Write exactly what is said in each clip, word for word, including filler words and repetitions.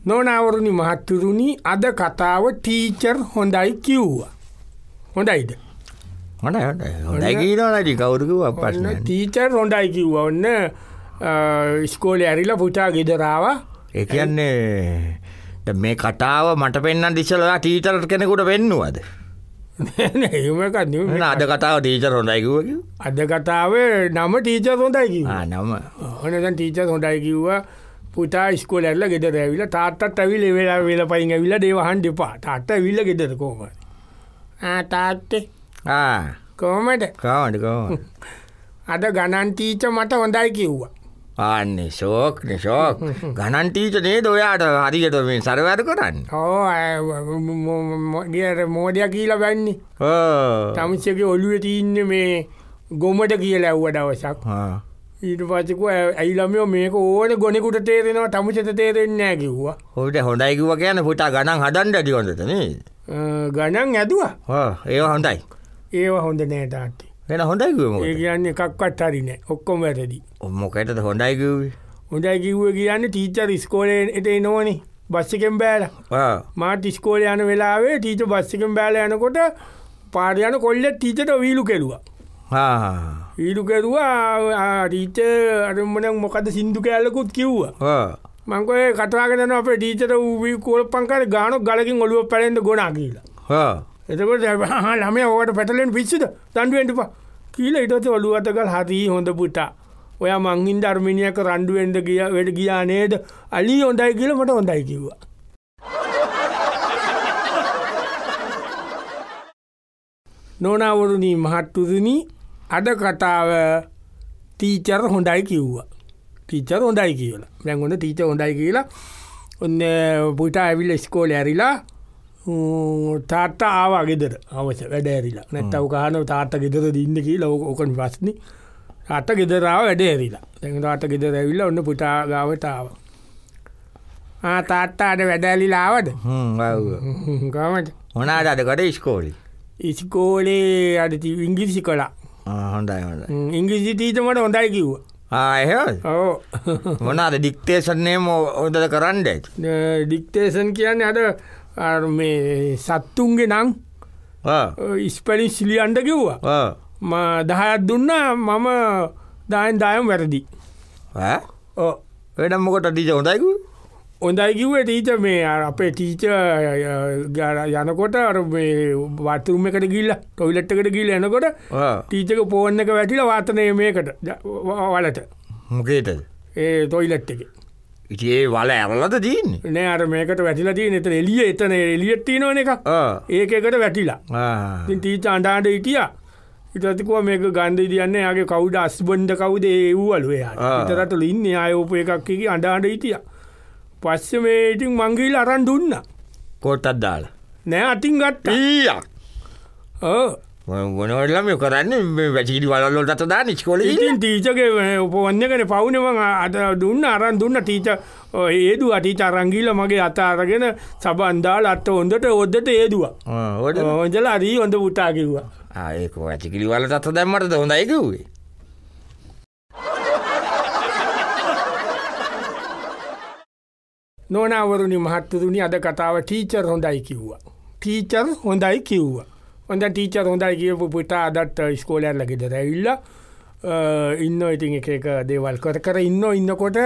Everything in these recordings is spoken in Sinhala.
නොනවරුණි මහත්තුරුණි අද කතාව ටීචර් හොඳයි කිව්වා. හොඳයිද? හොඳයි හොඳයි. හොඳයි කියනවානේ කවුරු කිව්වා ප්‍රශ්නේ. ටීචර් හොඳයි කිව්වා. ඔන්න ඉස්කෝලේ ඇරිලා පුතා ගෙදර ආවා. ඒ කියන්නේ දැන් මේ කතාව මට පෙන්නන්න ඉස්සෙල්ලා ටීචර් කෙනෙකුට වෙන්නුවද? නෑ නෑ එහෙම එකක් නෙවෙයි. අද කතාව ටීචර් හොඳයි කිව්වා කිව්වා. අද කතාවේ නම ටීචර් හොඳයි කිව්වා. ආ නම. ඔන්න දැන් ටීචර් හොඳයි කිව්වා. පුතා ඉස්කෝලේ ඇරිලා ගෙදර ඇවිල්ලා තාත්තත් ඇවිල්ලා වෙලා වෙලා පයින් ඇවිල්ලා දේව අහන්න එපා. තාත්තා ඇවිල්ලා ගෙදර කොහමද? ආ තාත්තේ. ආ කොහමද? කොහමද කොහමද? අද ගණන් ටීචර් මට හොඳයි කිව්වා. ආන්නේ ෂෝක් නේ ෂෝක්. ගණන් ටීචර් නේද ඔයාට හරියට මේ සරවැර කරන්නේ? ඔව් ගියර මොඩියා කියලා බෑන්නේ. ඔව්. තමසියගේ ඔළුවේ තියෙන්නේ මේ ගොමඩ කියලා ඇව්ව දවසක්. ආ. ඊට පස්සේ කෝ ඇයි ළමයෝ මේක ඕනේ ගොනෙකුට තේරෙනවා තමසියට තේරෙන්නේ නැහැ කිව්වා. ඔව්ද හොඳයි කිව්වා කියන්නේ පුතා ගණන් හදන්න ඇති හොඳද නේද? ගණන් ඇදුවා. ඔව් ඒව හොඳයි. ඒව හොඳ නෑ තාත්තේ. වෙන හොඳයි කිව්වේ මොකද? ඒ කියන්නේ එකක්වත් හරි නෑ. ඔක්කොම වැරදි. මොකටද හොඳයි කිව්වේ? හොඳයි කිව්වේ කියන්නේ ටීචර් ඉස්කෝලේ එනෝනේ බස් එකෙන් බෑලා. ආ. මාත් ඉස්කෝලේ යන වෙලාවේ ටීචර් බස් එකෙන් බෑලා යනකොට පාර යන කොල්ලෙක් ටීචර්ට වීලු කෙරුවා. ආ. වීලු කෙරුවා ටීචර් අර මොකද සින්දු කෑල්ලකුත් කිව්වා. ආ. මං කොහේ කතාවගෙන යනවා අපේ ටීචර් ඌ කෝලප්පන් කාලේ ගානක් ගලකින් ඔළුව පැලෙන්න ගොනා කියලා. ආ. එතකොට ළමයා ඔයාට පැටලෙන්න පිස්සුද? දඬු වෙන්න එපා. කියලා ඊට පස්සේ ඔළුව අත ගාලා හරි හොඳ පුතා. ඔයා මං හින්දා අර්මේනියාක රණ්ඩු වෙන්න ගියා වෙඩ ගියා නේද? අලි හොඳයි කියලා මට හොඳයි කිව්වා. නොනවරුණි මහත්තුරුනි අද කතාව ටීචර් හොඳයි කිව්වා. ටීචර් හොඳයි කියලා. දැන් ඔන්න ටීචර් හොඳයි කියලා ඔන්න පුතා ඇවිල්ලා ඉස්කෝලේ ඇරිලා තාත්තා ආවා ගෙදර. අවශ්‍ය වැඩ ඇරිලා. නැත්තම් උ කහනවා තාත්තා ගෙදරද ඉන්නේ කියලා ඕකනේ ප්‍රශ්නේ. තාත්තා ගෙදර ආවා වැඩ ඇරිලා. දැන් තාත්තා ගෙදර ඇවිල්ලා ඔන්න පුතා ගාවට ආවා. ආ තාත්තා අද වැඩ ඇරිලා ආවද? හ්ම් ආව. කොහමද? මොනවාද අද කරේ ඉස්කෝලේ? ඉස්කෝලේ අද ඉංග්‍රීසි කළා. ආ හොඳයි හොඳයි. ඉංග්‍රීසි ටීචර් මට හොඳයි කිව්වා. ආ එහෙමද? ඔව්. මොනවාද ඩික්ටේෂන් එහෙම හොඳට කරන්නේ? ඩික්ටේෂන් කියන්නේ අද අර මේ සත්තුන්ගේ නම් ආ ස්පෙලිෂ් ලියන්න කිව්වා. ආ මම දහයක් දුන්නා මම දහයෙන් දහයම වැරදි. ඈ? ඔව්. වෙන මොකටද ටීචර් හොඳයි කිව්වේ? හොඳයි කිව්වේ ටීචර් මේ අපේ ටීචර් යනකොට අර මේ බාත්රූම් එකට ගිහිල්ලා টয়ලට් එකට ගිහිල්ලා එනකොට ආ ටීචර්ගේ ෆෝන් එක වැටිලා වාතනේ මේකට වලට. මොකේද? ඒ টয়ලට් එකේ. ඉතින් ඒ වල ඇරලාද තියෙන්නේ? නෑ අර මේකට වැටිලා තියෙන එතන එළිය එතන එළියක් තියෙනවනේ එකක්. ආ ඒකේකට වැටිලා. ආ ඉතින් ටීචර් අඬ අඬ හිටියා. ඊට පස්සේ කිව්වා මේක ගන්න ඉදියන්නේ යාගේ කවුද හස්බන්ඩ් කවුද ඒ ඌවලු එයාට. ඊටරටලු ඉන්නේ ආයේ ඕප එකක් කී අඬ අඬ හිටියා. පස්සේ මේ ඉතින් මං ගිහලා අරන් දුන්නා. කොටක් දාලා. නෑ අතින් ගත්තා. ඊයා. ඔව්. මොනවද ළමයි කරන්නේ මේ වැචිලි වල වලට අත දාන්නේ ඉස්කෝලේ ඉන්නේ. ඉතින් ටීචර්ගේ ෆෝන් එකනේ පවුනේ මං අද දුන්නා අරන් දුන්නා ටීචර් ඒදුවා ටීචර් අරන් ගිහලා මගේ අත අරගෙන සබන් දාලා අත හොඳට හොද්දට ඒදුවා. ආ හොඳ. හොඳලා හරි හොඳ පුතා කිව්වා. ආ ඒක වැචිලි වලට අත දැම්මටද හොඳයි කිව්වේ? නොනවරුණි මහත්තුරුණි අද කතාව ටීචර් හොඳයි කිව්වා. ටීචර් හොඳයි කිව්වා. හොඳ ටීචර් හොඳයි කියපු පුතා අදත් ඉස්කෝලේ යන්න ගෙදර ඇවිල්ලා ඉන්නෝ ඉතින් එක එක දේවල් කර කර ඉන්නෝ ඉන්නකොට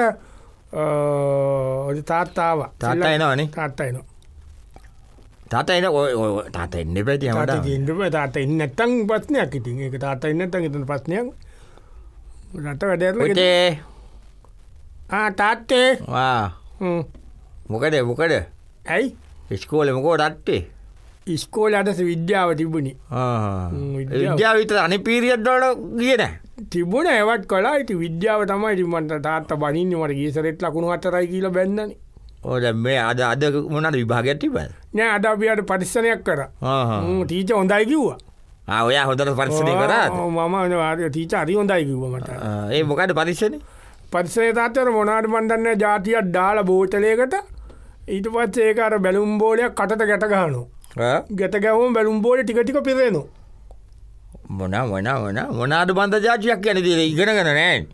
ඔය තාත්තා ආවා. තාත්තා එනවනේ. තාත්තා එනවා. තාත්තා එන ඔය ඔය තාත්තා එන්නේ බෑ තියම තාත්තා ඉන්නේ බෑ තාත්තා ඉන්නේ නැත්තම් ප්‍රශ්නයක් ඉතින් ඒක තාත්තා ඉන්නේ නැත්තම් ඉතින් ප්‍රශ්නයක්. රට වැඩ ඇරලා ආ තාත්තේ වා හ්ම් මොකද මොකද? ඇයි? ඉස්කෝලේ මොකද අට්ටේ? ඉස්කෝලේ අද විද්‍යාව තිබුණේ. ආ විද්‍යාව විතර අනිත් පීරියඩ් වල ගියේ නැහැ. තිබුණා ඒවත් කළා. ඉතින් විද්‍යාව තමයි ඉතින් මන්ට තාත්තා බනින්නේ මට ගියසරෙත් ලකුණු හතරයි කියලා බැන්නනේ. ඔය දැන් මේ අද අද මොනවාද විභාගයක් තිබ්බද? නෑ අද අපි අර පරිස්සමයක් කරා. ආ හා. ඌ ටීචර් හොඳයි කිව්වා. ආ ඔයා හොඳට පරිස්සමයක් කරාද? ඔව් මම අර ටීචර් හරි හොඳයි කිව්වා මට. ඒ මොකද පරිස්සමනේ? පරිස්සමේ තාත්තට මොනවාද මන් දන්නේ જાතියක් දාලා බෝතලයකට ඊට පස්සේ ඒක අර බැලුම් බෝලයක් කටට ගැට ගහනවා. ආ ගැට ගැහුවම බැලුම් බෝලේ ටික ටික පිරෙනවා. මොන මොන මොන මොනවාද බන්ද જાතියක් කියන්නේ ඉගෙනගෙන නැහැ.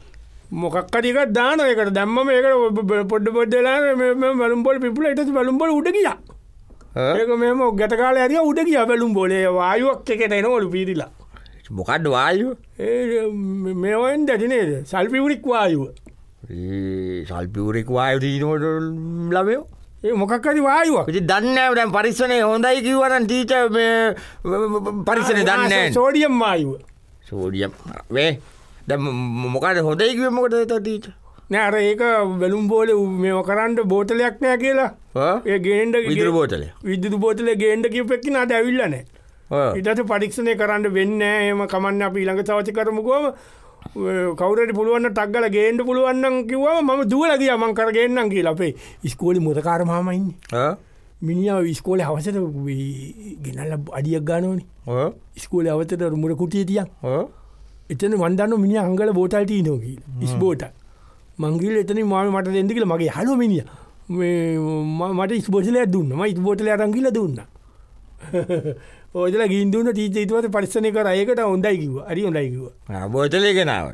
මොකක්කටික දාන එකට දැම්ම මේකට පොඩ්ඩ පොඩ්ඩලා බලුම්බොල පිපුල එට බලුම්බොල උඩ කිය ඒක මෙම ගැටකාල ඇරිය උඩ කිය බැලුම් බොලේ වායුවක් එකට එනවලු පිරිලා මොකක්ද වායුව මේවෙන් දැටිනේද සල්පිවුරික් වායුව සල්පිවුරෙක් වායු දීනට ලබයෝ ඒ මොකක්කරි වායුවක් දන්න දැන් පරිස්සනය හොඳයි කිවරන් ටීච පරිසන දන්න සෝඩියම් වායුව සෝඩියම් වේ ද මොකට හොඳයි කිව මොකට ටීච නෑර ඒක බැලුම් බෝල මේ කරන්ට බෝතලයක් නෑ කියලා ඒ ගේන්ඩ විදුර බෝතල විදුරු බෝතල ගේන්ඩ කිවපෙක්කි නට ඇවිල්ලනෑ ඉටට පරික්ෂණය කරන්න වෙන්න එම කමන්න අප ඊළඟ සවච කරමුකෝම කවරට පුළුවන්න ටක්ගල ගේන්ඩ පුළුවන්න කිවවා ම දුවලගේ මං කර ගේන්නම් කියලා අපේ ස්කෝලි මුදකාර මාමයින්න මිනිියාව විස්කෝල හවසට ගෙනල්ල අඩියක් ගානෝනි ස්කෝල අවතට මුර කුටියතියක් එතන වන්දන්න මිනි අංගල බෝටල්ටී නෝකී ස්බෝට මංගිල එතන මාම මට දෙදකිල මගේ හලු මිනිිය මට ස්බෝටලය දුන්න ම ඉස්බෝටල අරංගිල දුන්න ඕදල ගින්දුන්න ටීච ඉතුවත පරිස්සනය කර ඒකට හොඳයි කිව අරි හොඳයි කිව බෝතලය ගෙනාව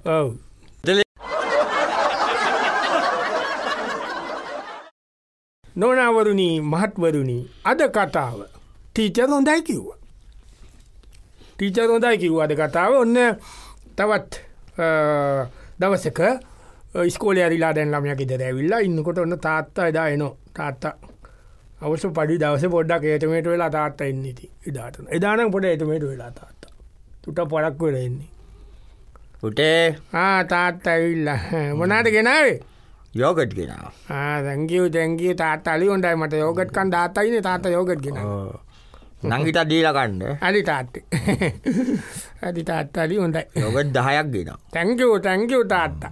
නොනවරුණී මහත්වරුණී අද කතාව ටීචර් හොඳයි කිව්ව ටීචර් හොඳයි කිව්ව අද කතාව ඔන්න තවත් දවසක ස්කෝල ඇරිලා දැන් ළමයක් ඉදර ඇවිල්ලා ඉන්නකොට ඔන්න තාත්තා එදා එනෝ තාත්තා අවස පඩි දවස පොඩ්ඩක් ඒටමේට වෙලා තාත්ත එන්නේති ඉදාට එදානම් පොඩ ඒටමේට වෙලා තාත්ත තුට පොඩක් වෙල එන්නේ පුටේ තාත්ත ඇවිල්ල මොනාට ගෙනාවේ යෝගට් ගෙනාව දැංගියව දැංගිය තාත් අලි හොන්ඩයි මට යෝගට්කන් දාතයින තාත යෝගට් ගෙන නංගිට දීලකන්න අලි තාත්තේ ඇති තාත් අලි හොඳයි යෝගට් දහයක් ගෙන තැංකව තැංකව තාත්තා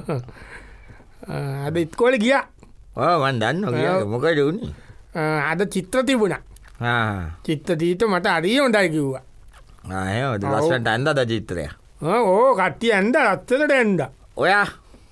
අද ඉත්කෝල ගිය වන් දන්න මොකද වුණේ අද චිත්‍ර තිබුණ චිත්ත දීත මට අරිය හොඳයි කිව්වා ලස්සට ඇන්දද චිත්‍රය ඕ කට්ටිය ඇන්ද රත්තලට ඇන්ද ඔයා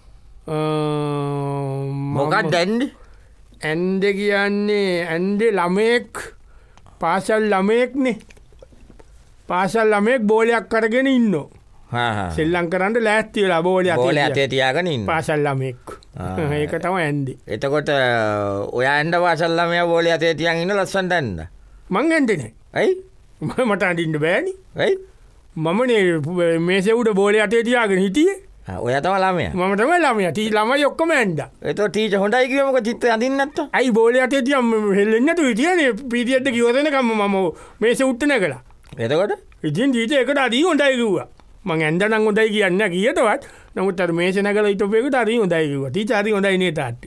මොකක් දැන්ඩ ඇන්ඩ කියන්නේ ඇන්ඩේ ළමයෙක් පාසල් ළමයෙක්නේ පාසල් ළමයෙක් බෝලයක් කරගෙන ඉන්න සෙල්ලං කරන්න ලෑස්තිවලා බෝල බෝල අතේ තියාගනින් පාසල් ළමෙක් ඒක තම ඇන්දි එතකොට ඔය ඇන්ඩ පාසල්ලමය බෝල අතේ තියන් ඉන්න ලස්සන්ට ඇන්න මං ඇන්ටනේ ඇයි මට අඩින්ට බෑනි ඇයි මමනේ මේසෙවුට බෝල අතේ තියාගෙන හිටියේ ඔය තම ළමය මටම ළමය ටී ළම යොක්කම ඇන්ද එත ටීච හොඳයි කියමක චිත්ත අදින්නත් ඇයි බෝල අතේ තියම් හෙල්ලෙන්න්නතු විටියන පිටියට කිවරනකම මම මේස උට්ටන කලා එතකොට ඉතින් ජීත එකට අදී හොඳයි කිව්වා මං ඇන්දනං හොඳයි කියන්න කියතවත් නමුත් මේෂන කල ඉටපයකට අරී හොඳයිකිව ටි චරි හොඳයි නේ තාට්ටි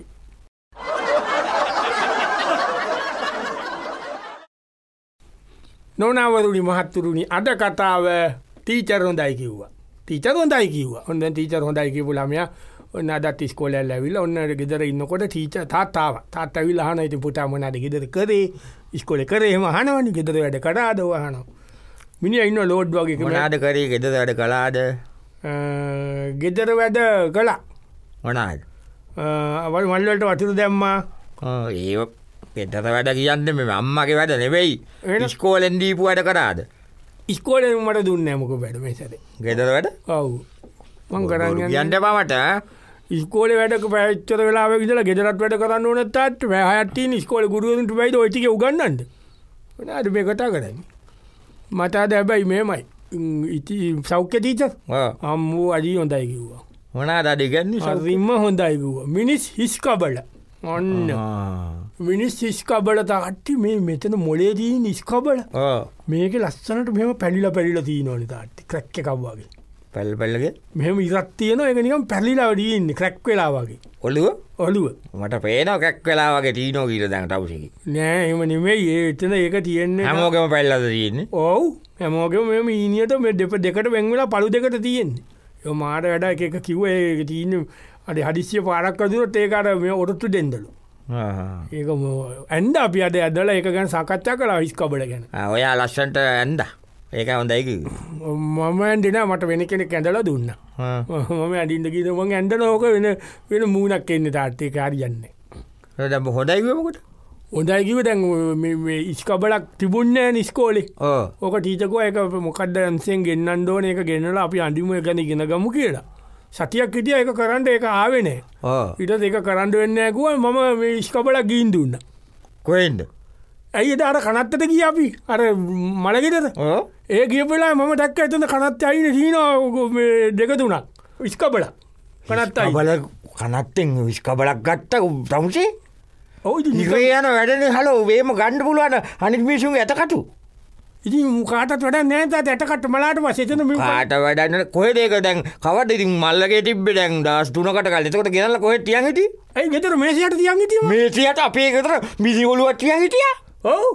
නොනවරුණි මහත්තුරුණි අද කතාව ටීචර් හොඳයි කිව්වා ටීචර් හොඳයි කිව්වා හොඳ ටීචර් හොඳයි කිව්ව ළමයා ඔන්න අදත් ඉස්කෝලේ ඇවිල්ලා ඔන්න ගෙදර ඉන්නකොට ටීචර් තාත්තාව තාත්තා ඇවිල්ලා අහනවා ඉතින් පුතා මොනවද ගෙදර කරේ ඉස්කෝලේ කරේ එහෙම අහනවනේ ගෙදර වැඩ කරාද අහනවා මිනිහා ඉන්න ලෝඩ් වගේ මොනවද කරේ ගෙදර වැඩ කළාද ගෙදර වැඩ කළා මොනවද අවල් මල්වලට වතුර දැම්මා ඒ ගෙදර වැඩ කියන්න මේ අම්මගේ වැඩ නෙවෙයි ඉස්කෝලෙන් දීපු වැඩ කරාද ඉස්කෝලෙන් මට දුන්නේ මොකද වැඩ මේ සැරේ ගෙදර වැඩ ඔව් මං කරන්නේ කියන්න බමට ඉස්කෝලේ වැඩක පැච්චර වෙලාවෙ ඉඳලා ගෙදරත් වැඩ කරන්න ඕන තාත් පැය හයක් තියෙන ඉස්කෝලේ ගුරුවරුන්ට වෙයිද ඔය ටික උගන්වන්නද මොනවාද මේ කතා කරන්නේ මට අද හැබැයි මේමයි ඉති සෞඛ්‍ය ටීචර් අම්මෝ අඩි හොඳයි කිව්වා මොනවාද අද ඉගන්නේ හරිම හොඳයි කිව්වා මිනිස් හිස් කබල ඔන්න මිනිස් හිස් කබල තාට්ටි මේ මෙතන මොලේ තියෙන හිස් කබල මේක ලස්සනට මෙහෙම පැලිලා පැලිලා තියෙනවනේ තාට්ටි ක්‍රැක් එකක් වගේ පැල් පැල්ලගේ මෙහෙම ඉරක් තියෙනවා ඒක නිකන් පැලිලා තියෙන්නේ ක්‍රැක් වෙලා වගේ ඔළුව ඔළුව මට පේනවා ක්‍රැක් වෙලා වගේ තීනෝ කියලා දැන් තවුසෙකි නෑ එහෙම නෙමෙයි ඒ එතන ඒක තියෙන්නේ හැමෝගෙම පැල්ලාද තියෙන්නේ ඔව් හැමෝගෙම මෙහෙම ඊනියට මේ දෙප දෙකට වෙන් වෙලා පළු දෙකට තියෙන්නේ ඒ මාර වැඩ එක එක කිව්වා ඒක තියෙන්නේ අර හදිස්සිය පාරක් අදුනොත් ඒක අර මේ ඔරොත්තු දෙන්නලු ඒක ඇන්ද අපි අද ඇදලා ඒක ගැන සාකච්ඡා කළා හිස් කබල ගැන ඔයා ලස්සන්ට ඇන්දා ඒක හොඳයි කිව්වා මම ඇන්දිනා මට වෙන කෙනෙක් ඇඳලා දුන්නා මම ඇඳින්න කිව්වා මම ඇඳන ඕක වෙන වෙන මූණක් එන්නේ තාත්තේ ඒක හරියන්නේ දැන් හොඳයි කිව්වා මොකද හොඳයි කිව්වා දැන් මේ ඉස්කබලක් තිබුණේ නැහැ ඉස්කෝලේ ඕක ටීචර් කෝ ඒක මොකද්ද අන්සෙන් ගෙන්නන්න ඕනේ ඒක ගෙන්නලා අපි අඳිමු ගැන ඉගෙන ගමු කියලා සතියක් හිටිය එක කරන්න එක ආවෙනේ ඉට දෙක කරන්න වෙන්න ඇකුව මම ඉස්කබල ගීන් දුන්න කොහෙන්ද ඇයි අර කනත්තට කිය අපි අර මළගෙටද ඒ කියපලා මම ටක් ඇතන කනත් අයින හීන දෙක තුනක් විස්කබල කනත් බල කනත්තෙන් විස්කබලක් ගත්ත තමුසේ ඔ නිරේ යන වැඩන හලෝ වේම ගණ්ඩ පුළුවන අනික් මිසුන් ඇතකටු ඉති කාටත් වැඩ නෑත ඇටකට මලාට වසතන කාට වැඩන්න කොහෙදේක දැන් කවට ඉතින් මල්ලගේ තිබ දැන් දස් තුනකට කල එතකට ගෙනල කොහෙ තියන් හිට ඇයි ගෙතර මේසියට තියන් හිට මේසියට අපේ ගෙතර මිසිවලුවත් තියන් හිටිය ඔව්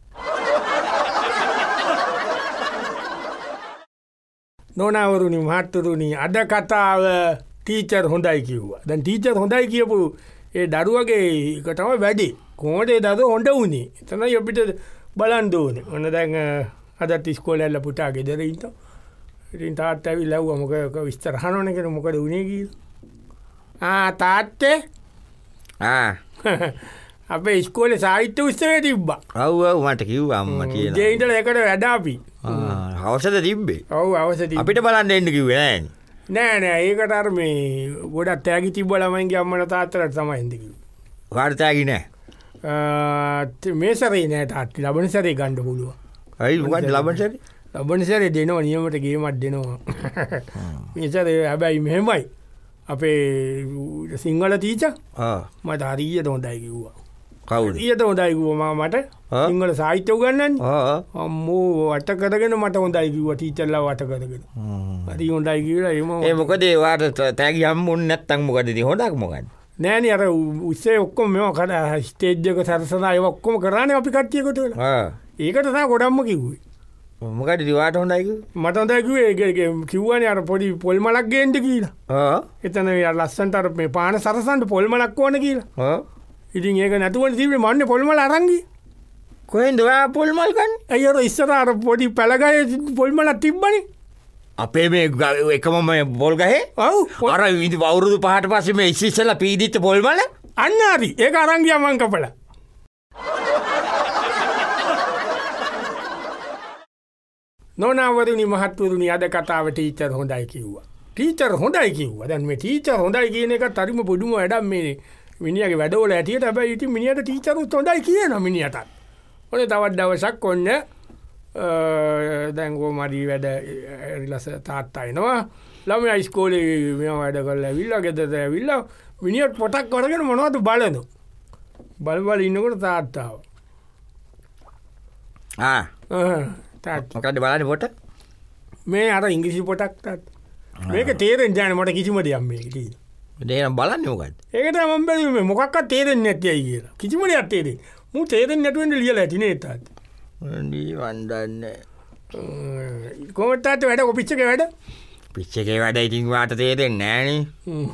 නොනවරුණි මහත්තරුණි අද කතාව ටීචර් හොඳයි කිව්වා දැන් ටීචර් හොඳයි කියපු ඒ දරුවගේ එකටම වැඩි කෝඩේ දද හොඳ වුණේ එතන යොපිට බලන්දෝන ඔන්න දැන් අදත් ස්කෝල ඇල්ල පුටා ගෙදරයින්ට ඉතින් තාත් ඇවි ලැව්ව මොක විස්තර හනෝන කෙන මොකද උනේ කියල තාත්තේ අපේ ස්කෝල සාහිත්‍ය උත්සවේ තිබ්බා ඔව් මට කිව් අම්ම කිය ජේන්ට එකට වැඩාපි හවසද තිබ්බේ ඔව් අවස අපිට බලන්න එන්න කිවේ නෑ නෑ ඒකට අර මේ ගොඩත් තෑගි තිබ්බ ළමයින්ගේ අම්මට තාත්තරට තමයින්දක වාර්තෑගි නෑ මේ සරේ නෑට අත්ති ලබන සරේ ගණ්ඩ පුළුව ඇයි ලබනසර ලබන සරේ දෙනවා නියමට ගේමත් දෙනවා මේසර හැබැයි මෙහෙමයි අපේ සිංහල තීච මට හරීයට හොඳයි කිව්වා කවු ඊයට හොඳයිකුවම මට සිංහල සාහිත්‍යව ගන්නන්න අම්මෝ වට කරගෙන මට හොඳයි කිව්ව ටීචල්ලා වට කරගෙන අරි හොඳයි කියලා එම ඒ මොකදේ වාට තැගි හම්මුන් නැත්තං මොකදදි හොඩක් මොකද නෑන අර උස්සේ ඔක්කොම මෙම කට ස්ටේජ්ජක සරසනා ඔක්කොම කරන්න අපි කට්ටියකොට ඒකට තා ගොඩම්ම කිව්වේ මොකට දිවාට හොඳයික මට හොඳයිකුවේ කිව්වන අර පොඩි පොල්මලක් ගේන්ට කියලා එතන ලස්සන්ට අර මේ පාන සරසන්ට පොල්මලක් ඕන කියලා ඉතින් ඒක නැතුවට තිබේ මන්න පොල්මල අරංගි කොහෙන් දවා පොල්මල්කන් ඇයර ඉස්සර අර පොඩි පැළගය පොල්මලක් තිබ්බන අපේ මේ එකමම බොල්ගහේ ඔව් අර විදි වවුරුදු පහට පස්සෙම ඉස්සිස්සල පීදිත්ත පොල්මල අන්නාරි ඒක අරංගිය මංකපල නොනවරනි මහත්වරුණි අද කතාව ටීචර් හොඳයි කිව්වා ටීචර් හොඳයි කිව්වා දැන් මේ ටීචර් හොඳයි කියන එක තරිම පුදුම වැඩක් මේ මිනිියගේ වැඩවල ඇතියට හැබැයි ඉතින් මිනිහට ටීචරුත් හොඳයි කියන මිනිහටත් ඔන්න තවත් දවසක් ඔන්න දැන්ගෝ මරී වැඩ එරිලස තාත්තයිනවා ළම අයිස්කෝලේ මෙ වැඩ කල ඇවිල්ල ගෙතද ඇවිල්ල මිනිියත් පොටක් කරගෙන මොනවතු බලනු බලබල ඉන්නකොට තාත්තාව මොකද බලන්න පොට මේ අර ඉංග්‍රිසි පොටක්ටත් මේක තේරෙන් ජාන මට කිසිම දෙයක් මේ දේනම් බලන්න මොකත් ඒකට මම් බැලීම මොකක් තේරෙන් නැතියි කියලා කිසිම දෙයක් තේරෙන් මු තේරෙන් නැතුවෙන්ට ලියල ඇතිනේ තාත් වන්දන්න කොමටත් වැඩ කොපිච්චක වැඩ පිච්චකේ වැඩ ඉතින් වාට තේරෙන් නෑන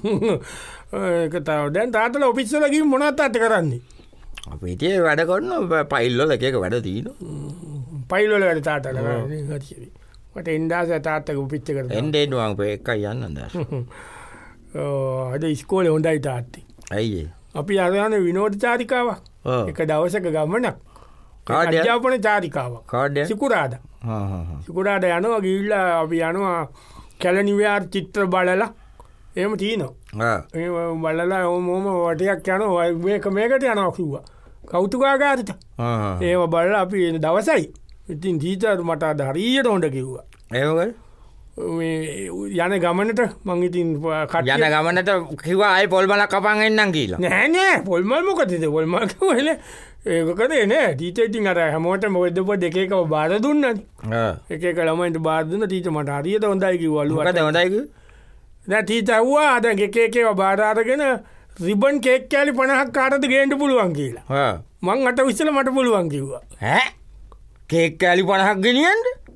කතාව දැන් තාතල ඔපිස්සලකින් මොනත් අත කරන්නේ අපිටේ වැඩ කොන්න පයිල්ලො එකක වැඩ තිීන පයිල්ලොල වැඩ තාතල මට එන්ඩාස තාත්තක පිච්ච කර එන්ඩේනුවන් එක යන්න ද අද ඉස්කෝල හොඳයි තාත්ති ඇයි අපි අරයන විනෝධ චාරිකාව එක දවසක ගමනක් අධ්‍යාපන චාරිකාව කාඩ සිකුරාද සිකුරාට යනවා ගිල්ලා අපි යනවා කැලනිවයාර් චිත්‍ර බලලා එම තියනවා බලලා ඕමෝම වටයක් යන මේක මේකට යනවා කිව්වා කෞතුකාගාරට ඒම බල අපි දවසයි ඉතින් ජීතර මට අදහරීයට හොඳ කිව්වා ඒවගල් යන ගමනට මංගිතින් යන ගමනට කිවා අයි පොල්මලක් කපන් එන්නම් කියලා නෑනෑ පොල්මල් මොකතිද පොල්මල්ක හල ඒකදේ නෑ ටීචයිටින් අර හැමෝට මොදප දෙකක බාර දුන්න එක ළමයිට බාධන ටීච මට හරියට හොඳයිකි වලුවට හොඳයික දැ ටීචව්වා අද එකකව බාධාරගෙන රිබන් කෙක් කෑලි පණහක් කාටද ගේන්ට පුළුවන් කියලා මං අට විස්සල මට පුළුවන් කිව්වා හැ කෙක් කෑලි පණහක් ගෙනියන්ට